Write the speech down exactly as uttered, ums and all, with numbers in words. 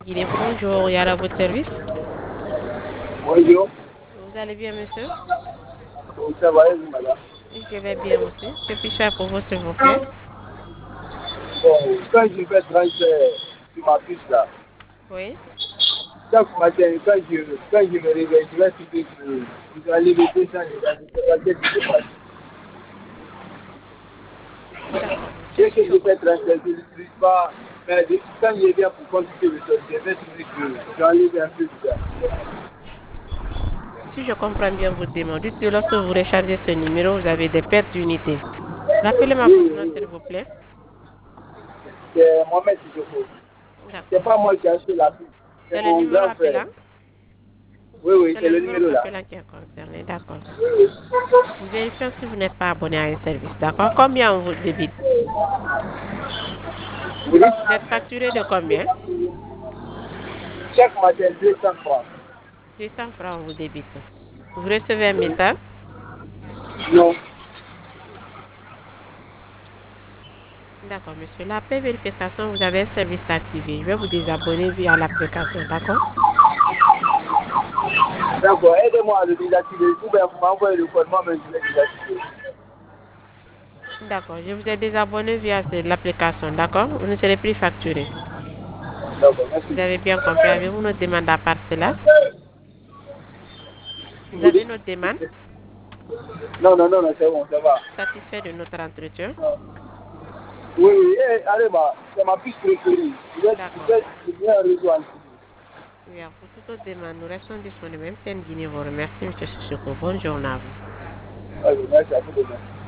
Il est bonjour, il y a à votre service. Bonjour, Vous allez bien, monsieur? ça va et vous, madame? Je vais bien aussi. Que puis-je faire pour vous, s'il vous plaît? Bon, quand je fais transfert sur ma puce là, Oui. chaque matin, quand je, quand je me réveille, je vais trouver que vous allez me descendre dans le paquet qui se passe. D'accord, monsieur. Dès Si que je je fais comprends. transfert, je n'utilise pas, mais dès- quand je viens pour consulter le sol, je vais trouver que j'enlève un peu de ça. Si je comprends bien votre demande, dites que lorsque vous rechargez ce numéro, vous avez des pertes d'unité. Rappelez-moi Oui, votre nom, oui, s'il oui. vous plaît. C'est Mohamed Sissoko. C'est D'accord. pas moi qui ai acheté la puce, c'est C'est le mon numéro grand frère. appelant? Oui, oui, C'est c'est le le numéro numéro là. appelant qui est concerné. D'accord. Oui, oui. Nous vérifions si vous n'êtes pas abonné à un service. D'accord. Combien on vous débite? Vous dites, Vous êtes facturé de combien? chaque matin, deux cents francs. deux cents francs, on vous débite. Vous recevez un message? Non. D'accord, monsieur. La paix vérification, vous avez un service activé. Je vais vous désabonner via l'application, d'accord? D'accord, aidez-moi à le désactiver. Ou bien vous m'envoyez le code, moi-même je vais désactiver. D'accord, je vous ai désabonné via ce- l'application, d'accord? Vous ne serez plus facturé. D'accord, Vous merci. avez bien compris. Avez-vous notre demande à part cela? Vous Vous avez dites? notre demande? Non, non, non, non, c'est bon, ça va. Satisfait de notre entretien? Oui, oui, eh, allez, bah, c'est ma piste préférée. Je vais, je D'accord. vais, je vais un réseau en dessous. Oui, pour toute autre demande, nous restons disponibles. Même si Guinée vous remercie, monsieur Sissoko. Bonne journée à vous. Allez, merci à vous demain.